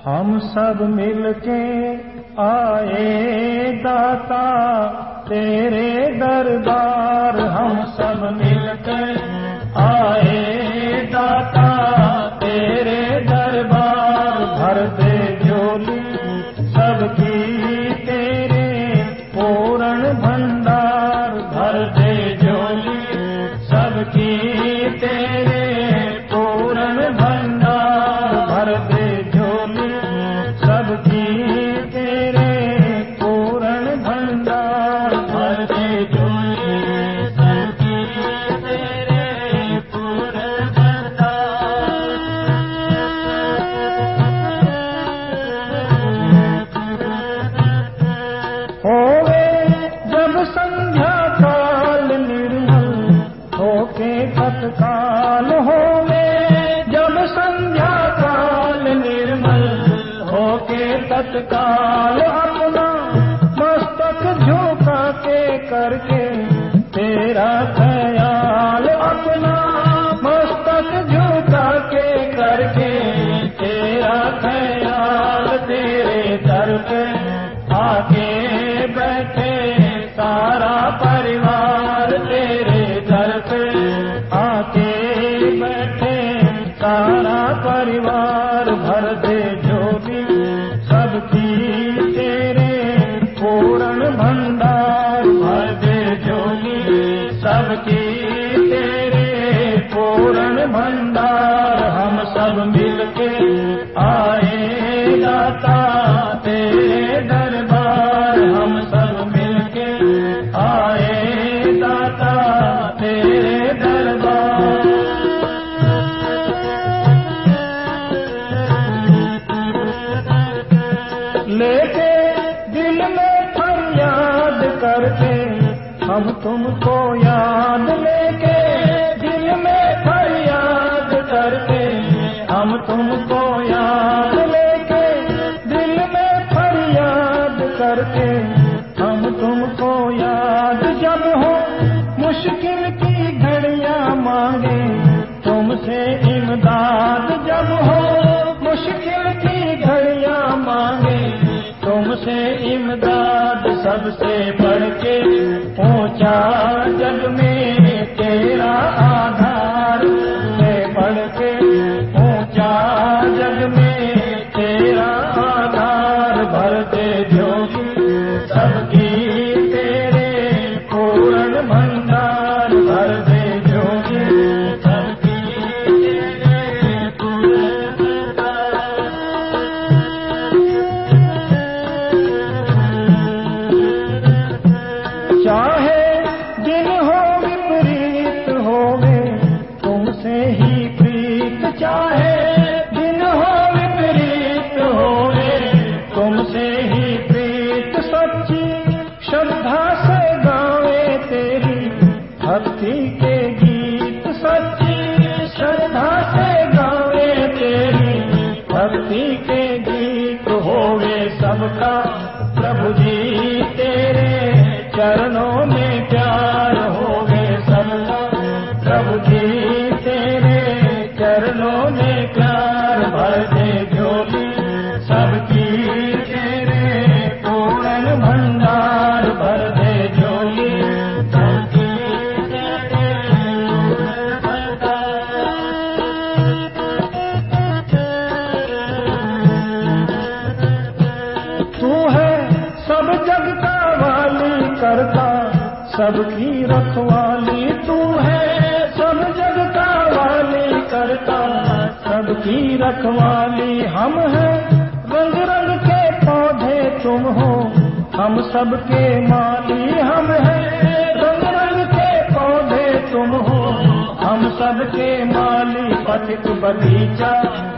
हम सब मिलके आए दाता तेरे दरबार, हम सब मिलके आए दाता तेरे दरबार। भर दे झोली सबकी तेरे पूर्ण भंडार, भर दे झोली सबकी तेरे पूर्ण भंडार, भर दे झोली सबकी तेरे पूर्ण भंडार, भर दे झोली सबकी तेरे पूर्ण भंडार। होवे जब संध्या काल निर्मल होके तत्काल, होवे जब संध्या काल निर्मल होके तत्काल। अपना मस्तक झुका के करके तेरा ख्याल, अपना मस्तक झुका के करके तेरा ख्याल। तेरे दर पे आके बैठे सारा परिवार, तेरे दर पे आके बैठे सारा परिवार। भर दे झोली सबकी तेरे पूर्ण भंडार, भर दे झोली सबकी तेरे पूर्ण भंडार। हम सब मिलके आए दाता तेरे दरबार, हम सब मिलके आए दाता तेरे दरबार। लेके दिल में फरियाद करके हम तुमको याद, लेके दिल में फरियाद करके हम तुमको याद, लेके दिल में फरियाद करके हम तुमको याद। जब हो मुश्किल की घड़ियां मांगे तुमसे इमदाद, जब हो मुश्किल की घड़ियां मांगे तुमसे इमदाद। सबसे बढ़ के ऊंचा जग में तेरा आधार, से बढ़ के ऊंचा जग में तेरा आधार। भर दे झोली सबकी तेरे पूर्ण भंडार, भर दे झोली सबकी तेरे पूर्ण भंडार। चाहे दिन हो विपरीत होवे तुमसे ही प्रीत, चाहे दिन हो विपरीत होवे तुमसे ही प्रीत। सच्ची श्रद्धा से गावे तेरी भक्ति के गीत, सच्ची श्रद्धा से गावे तेरी भक्ति के गीत। होवे सबका प्रभु जी तेरे चरणों में प्यार, होवे सबका प्रभु जी तेरे चरणों में प्यार। भर दे झोली सबकी तेरे पूर्ण भंडार, भर दे झोली सबकी तेरे पूर्ण भंडार। तू है सब जग का वाली करता सबकी रखवाली, तू है सब जग का वाली करता सबकी रखवाली। हम हैं रंग रंग के पौधे तुम हो हम सबके माली, हम हैं रंग रंग के पौधे तुम हो हम सबके माली। पथिक बगीचा